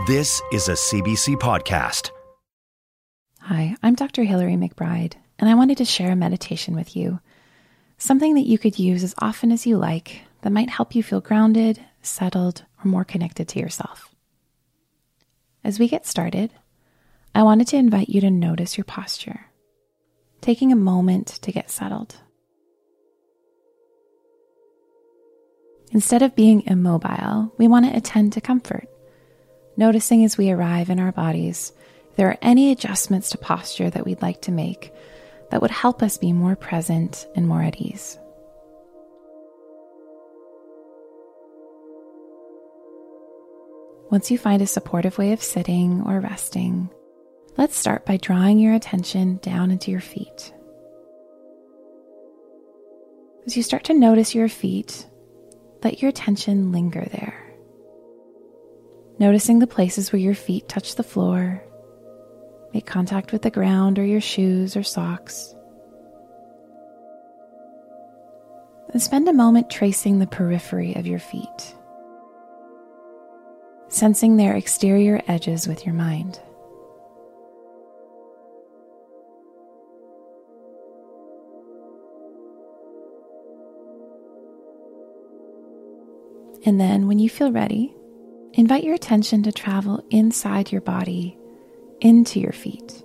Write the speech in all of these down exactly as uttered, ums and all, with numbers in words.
This is a C B C podcast. Hi, I'm Doctor Hilary McBride, and I wanted to share a meditation with you. Something that you could use as often as you like that might help you feel grounded, settled, or more connected to yourself. As we get started, I wanted to invite you to notice your posture, taking a moment to get settled. Instead of being immobile, we want to attend to comfort, noticing as we arrive in our bodies if there are any adjustments to posture that we'd like to make that would help us be more present and more at ease. Once you find a supportive way of sitting or resting, let's start by drawing your attention down into your feet. As you start to notice your feet, let your attention linger there. Noticing the places where your feet touch the floor, make contact with the ground or your shoes or socks. And spend a moment tracing the periphery of your feet, sensing their exterior edges with your mind. And then, when you feel ready, invite your attention to travel inside your body, into your feet,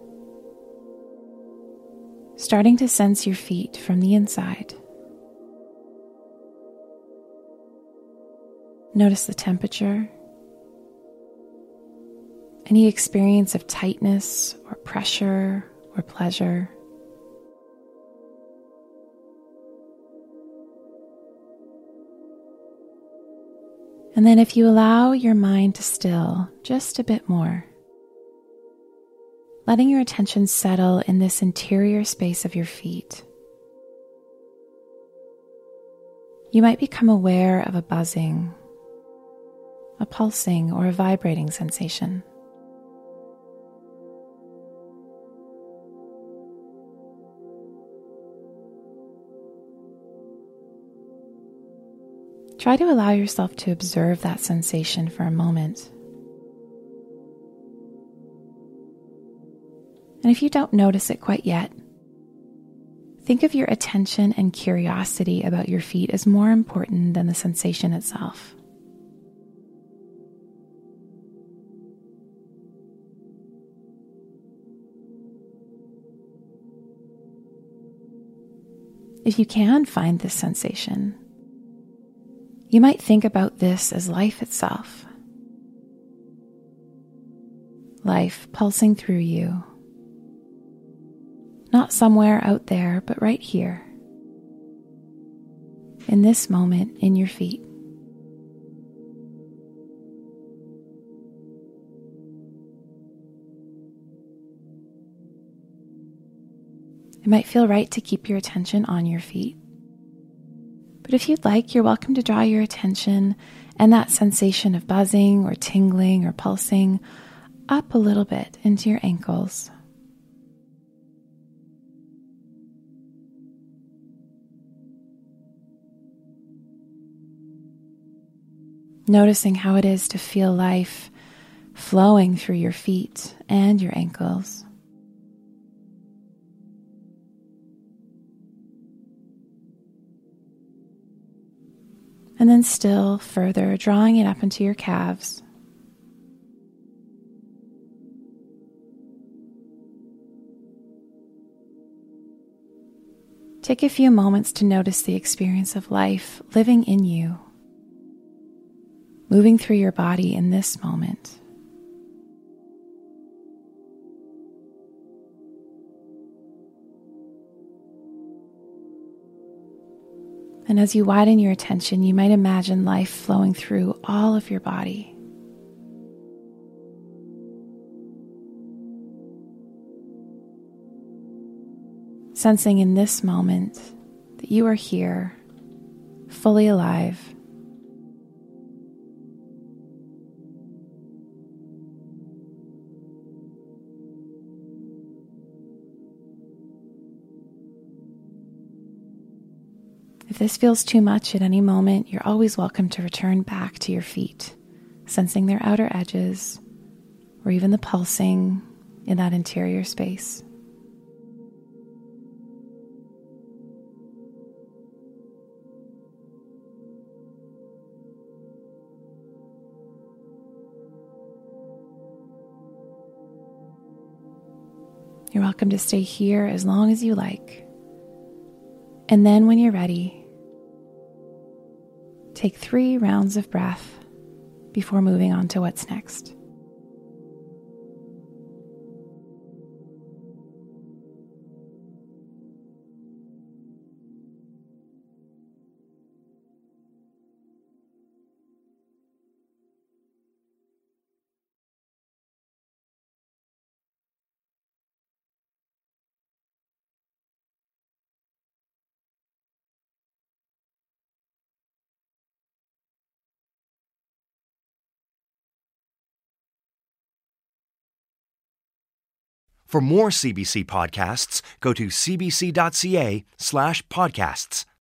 starting to sense your feet from the inside. Notice the temperature, any experience of tightness or pressure or pleasure. And then if you allow your mind to still just a bit more, letting your attention settle in this interior space of your feet, you might become aware of a buzzing, a pulsing, or a vibrating sensation. Try to allow yourself to observe that sensation for a moment. And if you don't notice it quite yet, think of your attention and curiosity about your feet as more important than the sensation itself. If you can find this sensation, you might think about this as life itself. Life pulsing through you. Not somewhere out there, but right here. In this moment, in your feet. It might feel right to keep your attention on your feet. But if you'd like, you're welcome to draw your attention and that sensation of buzzing or tingling or pulsing up a little bit into your ankles. Noticing how it is to feel life flowing through your feet and your ankles. And then still further, drawing it up into your calves. Take a few moments to notice the experience of life living in you, moving through your body in this moment. And as you widen your attention, you might imagine life flowing through all of your body. Sensing in this moment that you are here, fully alive. If this feels too much at any moment, you're always welcome to return back to your feet, sensing their outer edges, or even the pulsing in that interior space. You're welcome to stay here as long as you like. And then when you're ready, take three rounds of breath before moving on to what's next. For more C B C podcasts, go to cbc.ca slash podcasts.